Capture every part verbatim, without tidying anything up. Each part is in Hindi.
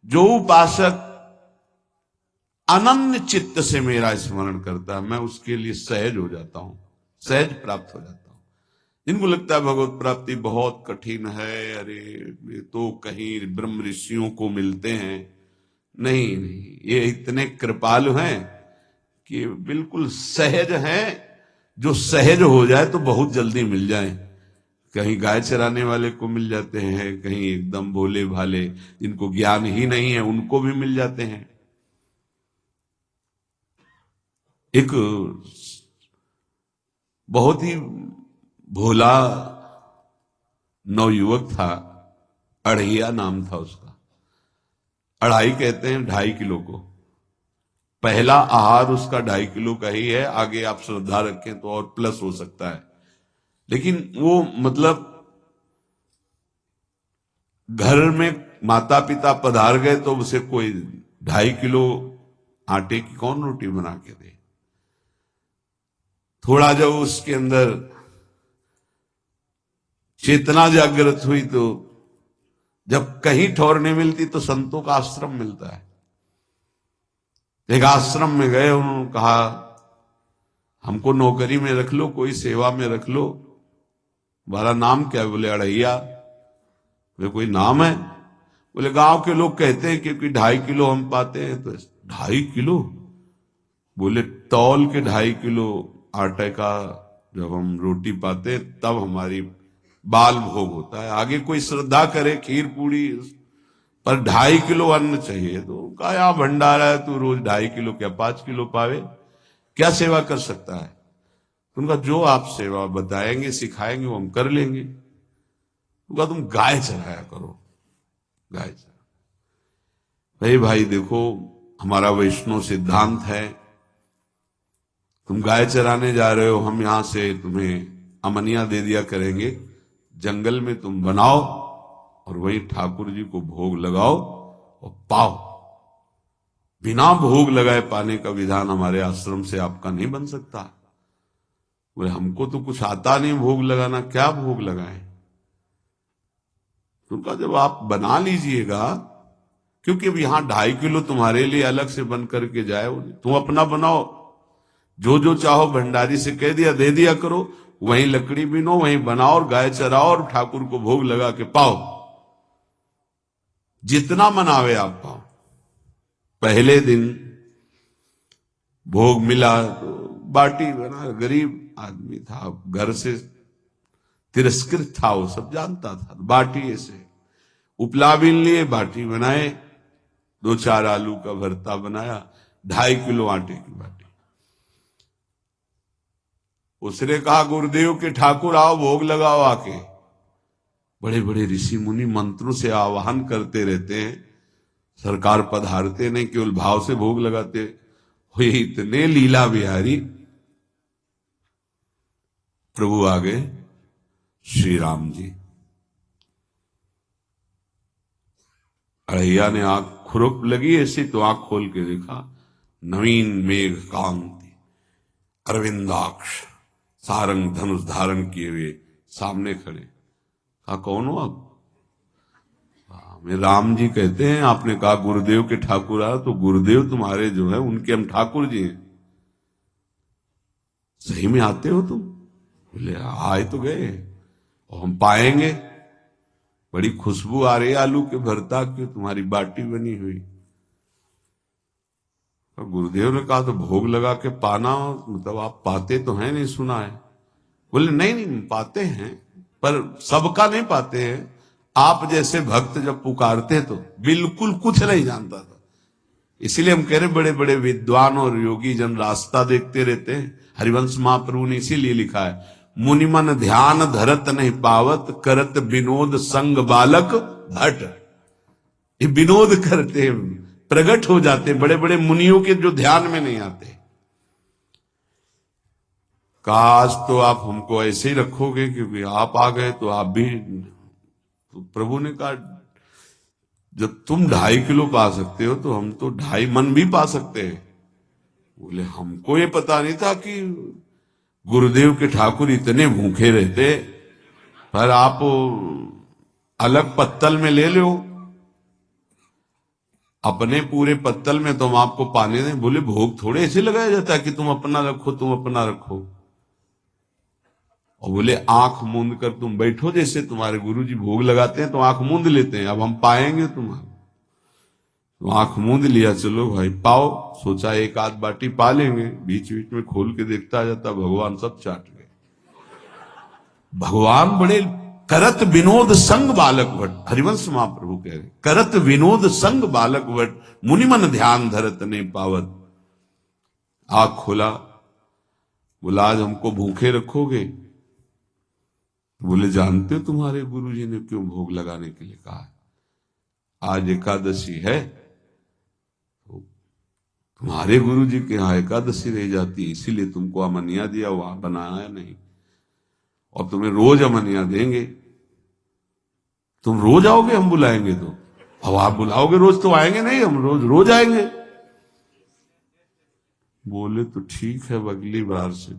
जो उपासक अनन्य चित्त से मेरा स्मरण करता है, मैं उसके लिए सहज हो जाता हूं, सहज प्राप्त हो जाता हूं। जिनको लगता है भगवत प्राप्ति बहुत कठिन है, अरे ये तो कहीं ब्रह्म ऋषियों को मिलते हैं, नहीं नहीं, ये इतने कृपालु हैं कि बिल्कुल सहज हैं। जो सहज हो जाए तो बहुत जल्दी मिल जाए। कहीं गाय चराने वाले को मिल जाते हैं, कहीं एकदम भोले भाले जिनको ज्ञान ही नहीं है उनको भी मिल जाते हैं। एक बहुत ही भोला नवयुवक था, अढ़ैया नाम था उसका। अढ़ाई कहते हैं ढाई किलो को। पहला आहार उसका ढाई किलो का ही है, आगे आप श्रद्धा रखें तो और प्लस हो सकता है। लेकिन वो मतलब घर में माता पिता पधार गए तो उसे कोई ढाई किलो आटे की कौन रोटी बना के दे। थोड़ा जब उसके अंदर चेतना जागृत हुई तो जब कहीं ठौर नहीं मिलती तो संतों का आश्रम मिलता है। एक आश्रम में गए, उन्होंने कहा हमको नौकरी में रख लो, कोई सेवा में रख लो। तुम्हारा नाम क्या है? बोले अढ़ैया। वे कोई नाम है? बोले गांव के लोग कहते हैं क्योंकि ढाई किलो हम पाते हैं। तो ढाई किलो? बोले तौल के ढाई किलो आटे का जब हम रोटी पाते हैं तब हमारी बाल भोग होता है। आगे कोई श्रद्धा करे खीर पूड़ी, पर ढाई किलो अन्न चाहिए। तो कहा यहाँ भंडारा है, तू रोज ढाई किलो क्या पांच किलो पावे, क्या सेवा कर सकता है? उनका जो आप सेवा बताएंगे सिखाएंगे वो हम कर लेंगे। उनका तुम गाय चराया करो, गाय चरा। भाई भाई देखो, हमारा वैष्णव सिद्धांत है, तुम गाय चराने जा रहे हो, हम यहां से तुम्हें अमनिया दे दिया करेंगे, जंगल में तुम बनाओ और वहीं ठाकुर जी को भोग लगाओ और पाओ। बिना भोग लगाए पाने का विधान हमारे आश्रम से आपका नहीं बन सकता। बोले हमको तो कुछ आता नहीं भोग लगाना, क्या भोग लगाएं? तो उनका जब आप बना लीजिएगा, क्योंकि अब यहां ढाई किलो तुम्हारे लिए अलग से बन करके जाए, तुम अपना बनाओ, जो जो चाहो भंडारी से कह दिया दे दिया करो, वहीं लकड़ी बीनो, वहीं बनाओ और गाय चराओ और ठाकुर को भोग लगा के पाओ। जितना मनावे आप पाओ। पहले दिन भोग मिला तो बाटी बना, गरीब आदमी था, घर से तिरस्कृत था, वो सब जानता था। बाटी ऐसे उपला बीन लिए, बाटी बनाए, दो चार आलू का भरता बनाया, ढाई किलो आटे की बाटी। उसने कहा गुरुदेव के ठाकुर आओ भोग लगाओ आके। बड़े बड़े ऋषि मुनि मंत्रों से आवाहन करते रहते हैं, सरकार पधारते नहीं, केवल भाव से भोग लगाते हो। ये इतने लीला बिहारी प्रभु आ गए, श्री राम जी। अढ़ैया ने आंख खुरक लगी ऐसी तो आंख खोल के देखा, नवीन मेघ कांति, अरविंदाक्ष, सारंग धनुष धारण किए हुए सामने खड़े। कहा कौन हो आप? मैं राम जी कहते हैं, आपने कहा गुरुदेव के ठाकुर आ, तो गुरुदेव तुम्हारे जो है उनके हम ठाकुर जी हैं। सही में आते हो तुम? बोले आए तो गए और हम पाएंगे। बड़ी खुशबू आ रही है आलू के भरता की, तुम्हारी बाटी बनी हुई। तो गुरुदेव ने कहा तो भोग लगा के पाना, मतलब आप पाते तो हैं, नहीं सुना है? बोले नहीं नहीं पाते हैं, पर सबका नहीं पाते हैं। आप जैसे भक्त जब पुकारते तो बिल्कुल कुछ नहीं जानता था। इसीलिए हम कह रहे बड़े बड़े विद्वान और योगी जन रास्ता देखते रहते हैं। हरिवंश महाप्रभु ने इसीलिए लिखा है, मुनिमन ध्यान धरत नहीं पावत, करत विनोद संग बालक भट। ये विनोद करते प्रकट हो जाते बड़े बड़े मुनियों के जो ध्यान में नहीं आते। काश तो आप हमको ऐसे ही रखोगे, क्योंकि आप आ गए तो आप भी। तो प्रभु ने कहा जब तुम ढाई किलो पा सकते हो तो हम तो ढाई मन भी पा सकते हैं। बोले हमको ये पता नहीं था कि गुरुदेव के ठाकुर इतने भूखे रहते, पर आप अलग पत्तल में ले लो। अपने पूरे पत्तल में तुम आपको पाने दें। बोले भोग थोड़े ऐसे लगाया जाता है कि तुम अपना रखो तुम अपना रखो। और बोले आंख मूंद कर तुम बैठो, जैसे तुम्हारे गुरुजी भोग लगाते हैं तो आंख मूंद लेते हैं, अब हम पाएंगे तुम्हारा। तो आंख मूंद लिया, चलो भाई पाओ। सोचा एक आध बाटी पा लेंगे, बीच बीच में खोल के देखता जाता भगवान सब चाट गए। भगवान बड़े करत विनोद संग बालक भट्ट, हरिवंश महाप्रभु कह रहे करत विनोद संग बालक भट्ट मुनिमन ध्यान धरत ने पावत। आंख खोला, बोला आज हमको भूखे रखोगे? बोले जानते हो तुम्हारे गुरुजी ने क्यों भोग लगाने के लिए कहा है? आज एकादशी है, तो तुम्हारे गुरुजी के यहाँ एकादशी रह जाती है, इसीलिए तुमको अमनिया दिया, वहां बनाया नहीं। और तुम्हें रोज अमनिया देंगे। तुम रोज आओगे हम बुलाएंगे तो? अब आप बुलाओगे रोज तो आएंगे नहीं, हम रोज रोज आएंगे। बोले तो ठीक है अगली बार से।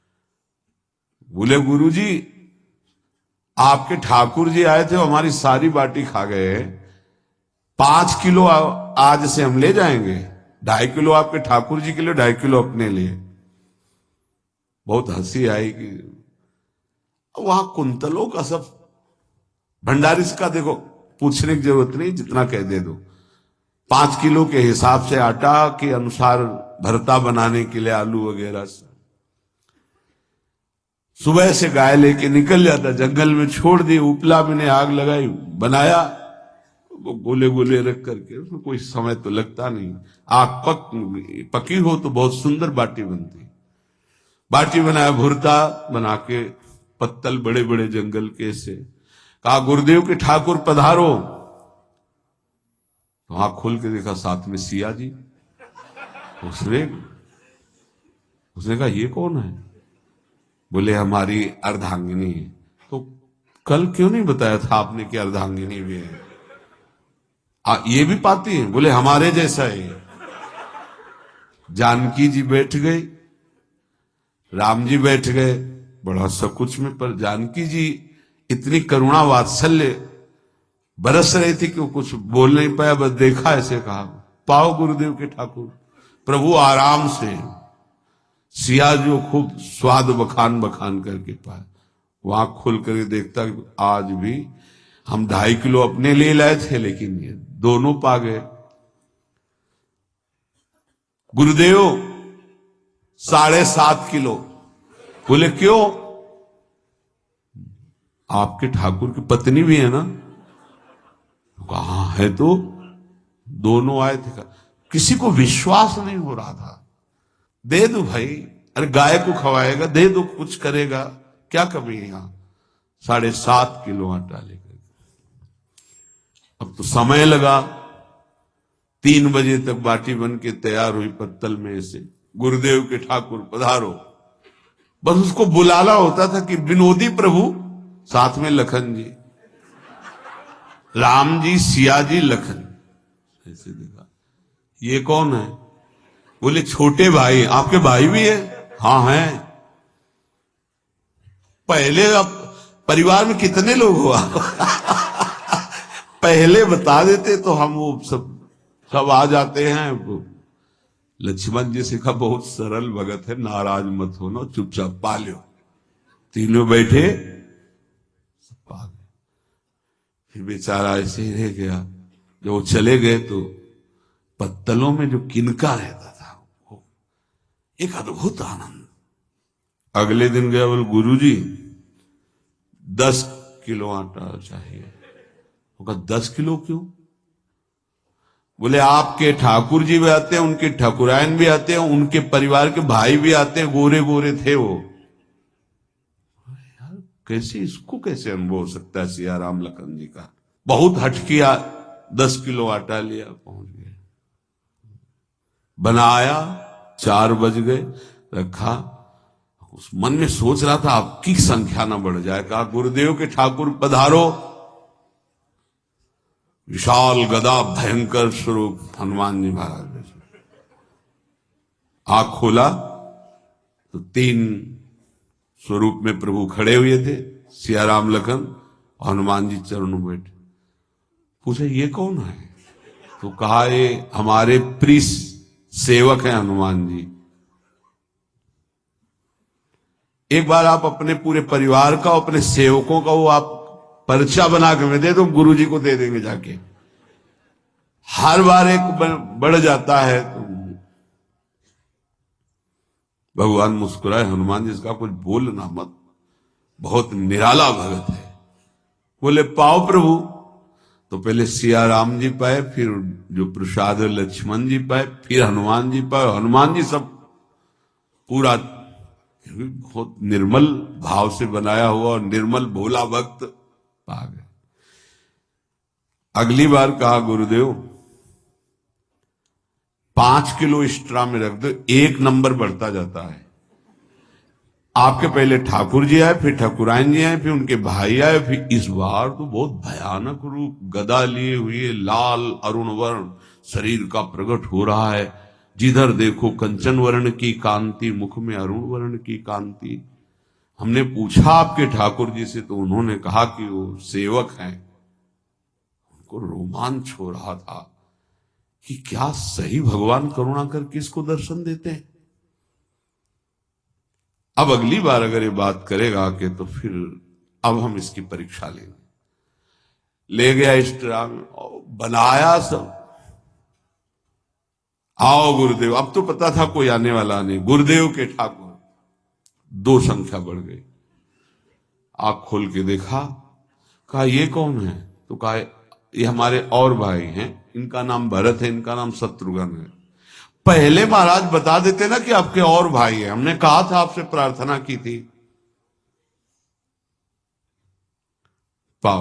बोले गुरुजी आपके ठाकुर जी आए थे, हमारी सारी बाटी खा गए, पांच किलो आज से हम ले जाएंगे, ढाई किलो आपके ठाकुर जी के लिए, ढाई किलो अपने लिए। बहुत हंसी आई कि वहां कुंतलों का सब भंडारिस का देखो पूछने की जरूरत नहीं, जितना कह दे दो। पांच किलो के हिसाब से आटा के अनुसार भरता बनाने के लिए आलू वगैरह से सुबह से गाय लेके निकल जाता, जंगल में छोड़ दी, उपला मैंने आग लगाई, बनाया, वो गोले गोले रख करके, उसमें कोई समय तो लगता नहीं। आग पक पकी हो तो बहुत सुंदर बाटी बनती। बाटी बनाया, भुरता बना के पत्तल बड़े बड़े जंगल के से कहा गुरुदेव के ठाकुर पधारो। तो आंख खोल के देखा साथ में सिया जी। उसने उसने कहा ये कौन है? बोले हमारी अर्धांगिनी है। तो कल क्यों नहीं बताया था आपने कि अर्धांगिनी भी है? आ, ये भी पाती है? बोले हमारे जैसा है। जानकी जी बैठ गई, राम जी बैठ गए, बड़ा सकुच में, पर जानकी जी इतनी करुणा वात्सल्य बरस रही थी कि वो कुछ बोल नहीं पाया, बस देखा, ऐसे कहा पाओ गुरुदेव के ठाकुर। प्रभु आराम से, सिया जो खूब स्वाद बखान बखान करके पाए। वो आंख खोल कर देखता आज भी हम ढाई किलो अपने लिए लाए थे, लेकिन ये दोनों पा गए। गुरुदेव साढ़े सात किलो। बोले क्यों? आपके ठाकुर की पत्नी भी है ना? कहा है तो दोनों आए थे। किसी को विश्वास नहीं हो रहा था। दे दो भाई, अरे गाय को खवाएगा, दे दो, कुछ करेगा, क्या कमी है यहां? साढ़े सात किलो आटा लेकर। अब तो समय लगा, तीन बजे तक बाटी बन के तैयार हुई पत्तल में से। गुरुदेव के ठाकुर पधारो, बस उसको बुलाना होता था कि विनोदी प्रभु, साथ में लखन जी, राम जी, सिया जी, लखन। ऐसे देखा, ये कौन है? बोले छोटे भाई। आपके भाई भी है? हाँ है। पहले अब परिवार में कितने लोग हो आप? पहले बता देते तो हम वो सब सब आ जाते हैं। लक्ष्मण जी से कहा बहुत सरल भगत है, नाराज मत होना, चुपचाप पा लो। तीनों बैठे, सब पा गए। फिर बेचारा ऐसे ही रह गया। जब वो चले गए तो पत्तलों में जो किनका रहता था, वो एक अद्भुत आनंद। अगले दिन गया, बोले गुरुजी दस किलो आटा चाहिए। वो कहा दस किलो क्यों? बोले आपके ठाकुर जी भी आते हैं, उनके ठाकुरायन भी आते हैं, उनके परिवार के भाई भी आते हैं, गोरे गोरे थे वो। यार कैसे, इसको कैसे अनुभव हो सकता है? सिया राम लखन जी का बहुत हट किया, दस किलो आटा लिया, पहुंच गए, बनाया, चार बज गए, रखा। उस मन में सोच रहा था आपकी संख्या ना बढ़ जाए। कहा गुरुदेव के ठाकुर पधारो। विशाल गदा भयंकर स्वरूप हनुमान जी महाराज। आंख खोला तो तीन स्वरूप में प्रभु खड़े हुए थे, सिया राम लखन और हनुमान जी चरणों बैठे। पूछे ये कौन है? तो कहा ये हमारे प्रिय सेवक हैं हनुमान जी, एक बार आप अपने पूरे परिवार का, अपने सेवकों का वो आप पर्चा बना के मैं दे दो, गुरु जी को दे देंगे जाके। हर बार एक बढ़ जाता है तो भगवान मुस्कुराए, हनुमान जी इसका कुछ बोलना मत, बहुत निराला भगत है। बोले पाओ प्रभु। तो पहले सिया राम जी पाए, फिर जो प्रसाद लक्ष्मण जी पाए, फिर हनुमान जी पाए। हनुमान जी सब पूरा बहुत निर्मल भाव से बनाया हुआ और निर्मल भोला भक्त पा गए। अगली बार कहा गुरुदेव पांच किलो एक्स्ट्रा में रख दो, एक नंबर बढ़ता जाता है। आपके पहले ठाकुर जी आए, फिर ठाकुरायन जी आए, फिर उनके भाई आए, फिर इस बार तो बहुत भयानक रूप, गदा लिए हुए, लाल अरुण वर्ण शरीर का प्रकट हो रहा है। जिधर देखो कंचन वर्ण की कांति, मुख में अरुण वर्ण की कांति। हमने पूछा आपके ठाकुर जी से, तो उन्होंने कहा कि वो सेवक हैं। उनको रोमांच हो रहा था कि क्या सही भगवान करुणा करके इसको दर्शन देते हैं। अब अगली बार अगर ये बात करेगा कि तो फिर अब हम इसकी परीक्षा लेंगे। ले गया इस तरह बनाया सब। आओ गुरुदेव। अब तो पता था कोई आने वाला नहीं। गुरुदेव के ठाकुर दो संख्या बढ़ गई। आंख खोल के देखा, कहा ये कौन है? तो कहा ये हमारे और भाई हैं, इनका नाम भरत है, इनका नाम शत्रुघ्न है। पहले महाराज बता देते ना कि आपके और भाई हैं, हमने कहा था, आपसे प्रार्थना की थी। पाओ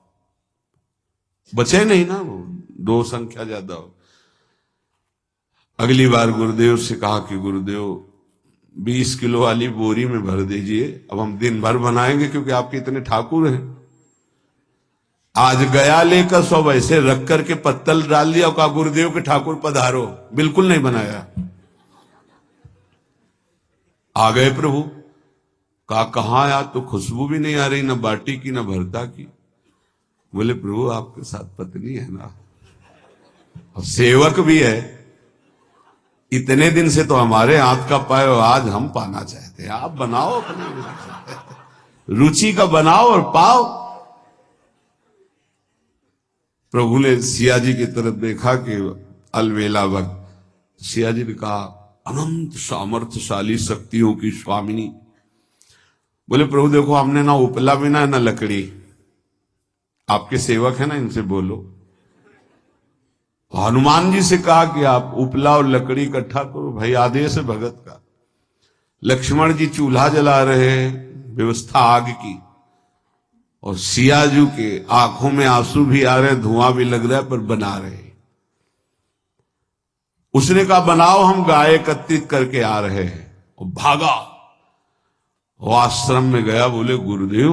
बचे नहीं ना, वो दो संख्या ज्यादा हो। अगली बार गुरुदेव से कहा कि गुरुदेव बीस किलो वाली बोरी में भर दीजिए, अब हम दिन भर बनाएंगे क्योंकि आपके इतने ठाकुर हैं। आज गया लेकर सब ऐसे रख करके पत्तल डाल दिया, कहा गुरुदेव के ठाकुर पधारो। बिल्कुल नहीं बनाया। आ गए प्रभु। कहा कहां आया? तो खुशबू भी नहीं आ रही, ना बाटी की ना भरता की। बोले प्रभु आपके साथ पत्नी है ना, और सेवक भी है, इतने दिन से तो हमारे हाथ का पाए, आज हम पाना चाहते हैं। आप बनाओ, अपनी रुचि का बनाओ और पाओ। प्रभु ने सिया जी की तरफ देखा कि अलवेला वक्त। सिया जी ने कहा अनंत सामर्थ्यशाली शक्तियों की स्वामिनी। बोले प्रभु देखो हमने ना उपला भी ना ना लकड़ी, आपके सेवक है ना, इनसे बोलो। हनुमान जी से कहा कि आप उपला और लकड़ी इकट्ठा करो, भाई आदेश है भगत का। लक्ष्मण जी चूल्हा जला रहे हैं, व्यवस्था आग की, और सियाजू के आंखों में आंसू भी आ रहे, धुआं भी लग रहा है, पर बना रहे। उसने कहा बनाओ, हम गाय एकत्रित करके आ रहे हैं। और भागा, वो आश्रम में गया। बोले गुरुदेव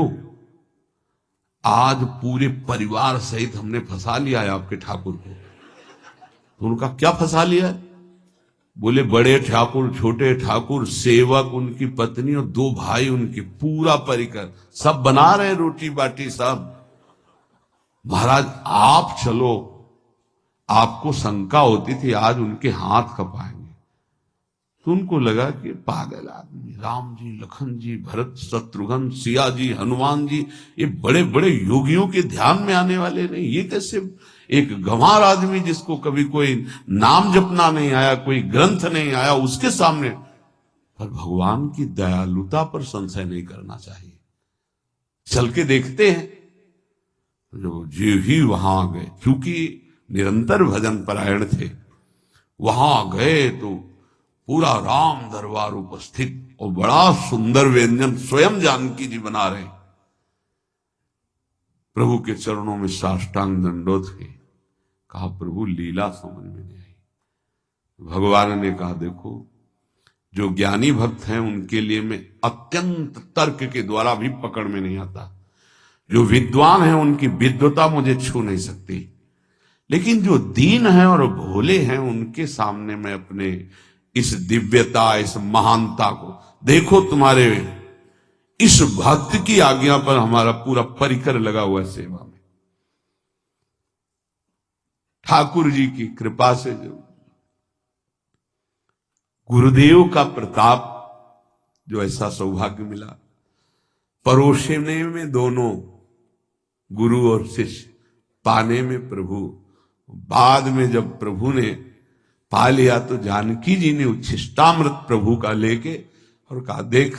आज पूरे परिवार सहित हमने फंसा लिया है आपके ठाकुर को। तो उनका क्या फंसा लिया है? बोले बड़े ठाकुर, छोटे ठाकुर, सेवक, उनकी पत्नी और दो भाई उनके, पूरा परिकर, सब बना रहे रोटी बाटी सब। महाराज आप चलो, आपको शंका होती थी आज उनके हाथ कपाएंगे। तो उनको लगा कि पागल आदमी, राम जी, लखन जी, भरत, शत्रुघ्न, सिया जी, हनुमान जी, ये बड़े बड़े योगियों के ध्यान में आने वाले नहीं, ये कैसे एक गंवार आदमी जिसको कभी कोई नाम जपना नहीं आया, कोई ग्रंथ नहीं आया, उसके सामने। पर भगवान की दयालुता पर संशय नहीं करना चाहिए। चल के देखते हैं। जो जीव ही वहां गए, क्योंकि निरंतर भजन परायण थे, वहां गए तो पूरा राम दरबार उपस्थित, और बड़ा सुंदर व्यंजन स्वयं जानकी जी बना रहे। प्रभु के चरणों में साष्टांग दंडोत के कहा प्रभु लीला समझ में नहीं आई। भगवान ने कहा देखो जो ज्ञानी भक्त हैं उनके लिए मैं अत्यंत तर्क के द्वारा भी पकड़ में नहीं आता। जो विद्वान हैं उनकी विद्वता मुझे छू नहीं सकती, लेकिन जो दीन हैं और भोले हैं उनके सामने मैं अपने इस दिव्यता, इस महानता को देखो। तुम्हारे इस भक्त की आज्ञा पर हमारा पूरा परिकर लगा हुआ है सेवा में। ठाकुर जी की कृपा से जो गुरुदेव का प्रताप, जो ऐसा सौभाग्य मिला, परोसने में दोनों गुरु और शिष्य, पाने में प्रभु। बाद में जब प्रभु ने पा लिया तो जानकी जी ने उच्छिष्टामृत प्रभु का लेके और कहा, देख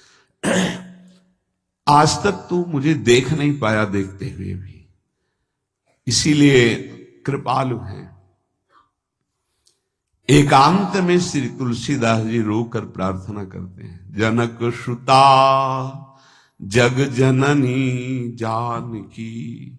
आज तक तू मुझे देख नहीं पाया देखते हुए भी, इसीलिए कृपालु हैं। एकांत में श्री तुलसीदास जी रोकर प्रार्थना करते हैं, जनक सुता जग जननी जानकी,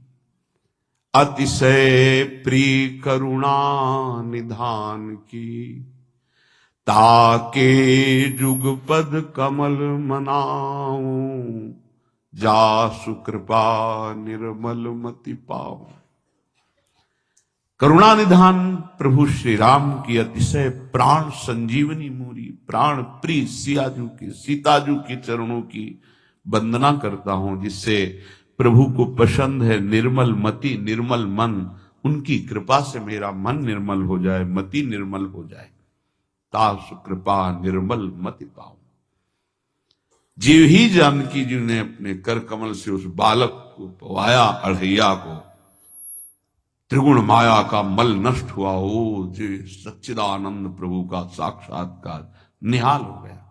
अतिशय प्रिय करुणा निधान की, ताके जुगपद कमल मनाऊं, जासु कृपा निर्मल मति पाऊं। करुणा निधान प्रभु श्री राम की अतिशय प्राण संजीवनी मूरी, प्राण प्रिय सियाजू की, सीताजू की चरणों की वंदना करता हूं, जिससे प्रभु को पसंद है निर्मल मति निर्मल मन। उनकी कृपा से मेरा मन निर्मल हो जाए, मति निर्मल हो जाए। तासु कृपा निर्मल मति पाऊं। जीव ही जानकी जी ने अपने कर कमल से उस बालक को पवाया, अढ़ैया को, त्रिगुण माया का मल नष्ट हुआ। ओ जी सच्चिदानंद प्रभु का साक्षात्कार निहाल हो गया।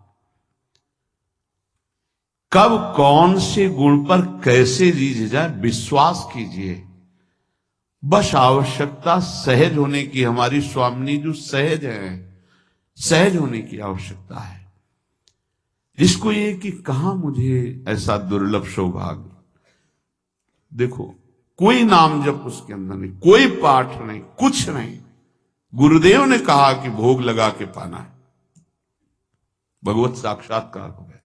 कब कौन से गुण पर कैसे रीझ जाए, विश्वास कीजिए। बस आवश्यकता सहज होने की। हमारी स्वामिनी जो सहज है, सहज होने की आवश्यकता है। इसको ये कि कहां मुझे ऐसा दुर्लभ सौभाग्य। देखो, कोई नाम जप उसके अंदर नहीं, कोई पाठ नहीं, कुछ नहीं। गुरुदेव ने कहा कि भोग लगा के पाना है, भगवत साक्षात्कार हो गया।